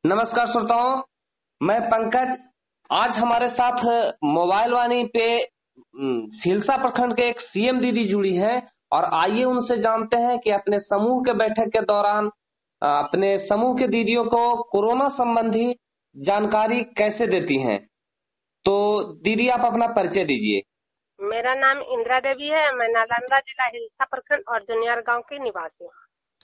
नमस्कार श्रोताओं, मैं पंकज। आज हमारे साथ मोबाइल वाणी पे सिलसा प्रखंड के एक सीएम दीदी जुड़ी हैं और आइए उनसे जानते हैं कि अपने समूह के बैठक के दौरान अपने समूह के दीदियों को कोरोना संबंधी जानकारी कैसे देती हैं। तो दीदी, आप अपना परिचय दीजिए। मेरा नाम इंदिरा देवी है। मैं नालंदा जिला हिलसा प्रखंड और जुनियर गांव की निवासी हूँ।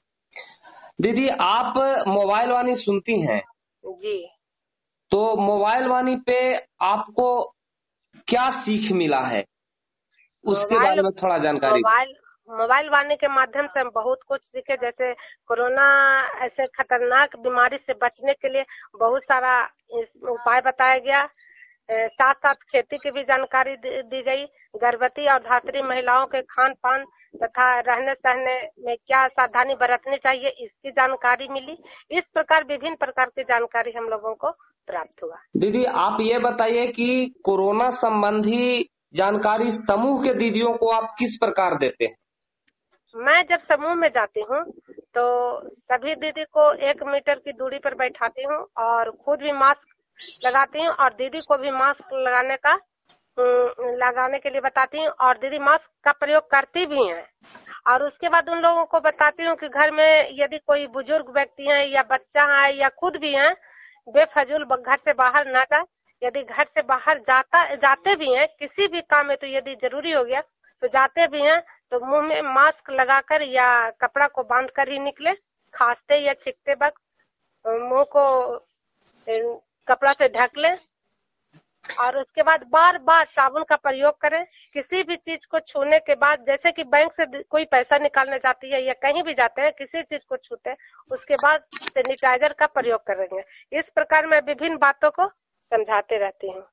दीदी, आप मोबाइल वाणी सुनती हैं जी। तो मोबाइल वाणी पे आपको क्या सीख मिला है, उसके बारे में थोड़ा जानकारी। मोबाइल वाणी के माध्यम से हम बहुत कुछ सीखे। जैसे कोरोना ऐसे खतरनाक बीमारी से बचने के लिए बहुत सारा उपाय बताया गया। साथ साथ खेती की भी जानकारी दी गई। गर्भवती और धात्री महिलाओं के खान पान तथा रहने सहने में क्या सावधानी बरतनी चाहिए, इसकी जानकारी मिली। इस प्रकार विभिन्न प्रकार की जानकारी हम लोगों को प्राप्त हुआ। दीदी, आप ये बताइए कि कोरोना संबंधी जानकारी समूह के दीदियों को आप किस प्रकार देते हैं। मैं जब समूह में जाती हूँ तो सभी दीदी को 1 मीटर की दूरी पर बैठाती हूँ और खुद भी मास्क लगाती हूँ और दीदी को भी मास्क लगाने के लिए बताती हूँ और दीदी मास्क का प्रयोग करती भी हैं। और उसके बाद उन लोगों को बताती हूँ कि घर में यदि कोई बुजुर्ग व्यक्ति है या बच्चा है या खुद भी है, बेफजूल घर से बाहर ना जाए। यदि घर से बाहर जाते भी हैं किसी भी काम में, तो यदि जरूरी हो गया तो जाते भी हैं तो मुंह में मास्क लगाकर या कपड़ा को बांध कर ही निकले। खांसते या छींकते वक्त मुंह को कपड़ा से ढक लें और उसके बाद बार बार साबुन का प्रयोग करें। किसी भी चीज को छूने के बाद, जैसे कि बैंक से कोई पैसा निकालने जाती है या कहीं भी जाते हैं, किसी चीज को छूते हैं उसके बाद सैनिटाइजर का प्रयोग करेंगे। इस प्रकार मैं विभिन्न बातों को समझाते रहती हूँ।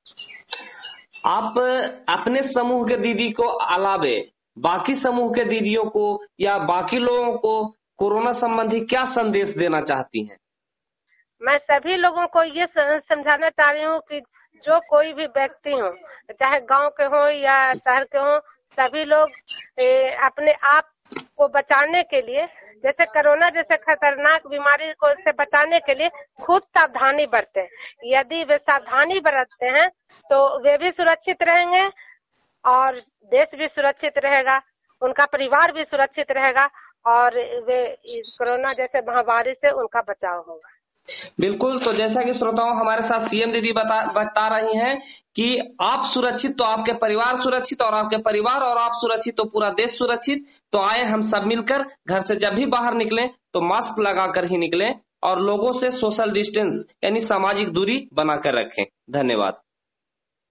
आप अपने समूह के दीदी को अलावे बाकी समूह के दीदियों को या बाकी लोगों को कोरोना संबंधी क्या संदेश देना चाहती हैं। मैं सभी लोगों को ये समझाना चाह रही हूँ कि जो कोई भी व्यक्ति हो, चाहे गांव के हो या शहर के हो, सभी लोग अपने आप को बचाने के लिए, जैसे कोरोना जैसे खतरनाक बीमारी को से बचाने के लिए खुद सावधानी बरतें। यदि वे सावधानी बरतते हैं तो वे भी सुरक्षित रहेंगे और देश भी सुरक्षित रहेगा, उनका परिवार भी सुरक्षित रहेगा और वे इस कोरोना जैसे महामारी से उनका बचाव होगा। बिल्कुल। तो जैसा कि श्रोताओं, हमारे साथ सीएम दीदी बता रही हैं कि आप सुरक्षित तो आपके परिवार सुरक्षित, और आपके परिवार और आप सुरक्षित तो पूरा देश सुरक्षित। तो आए हम सब मिलकर घर से जब भी बाहर निकलें तो मास्क लगाकर ही निकलें और लोगों से सोशल डिस्टेंस यानी सामाजिक दूरी बनाकर रखें। धन्यवाद।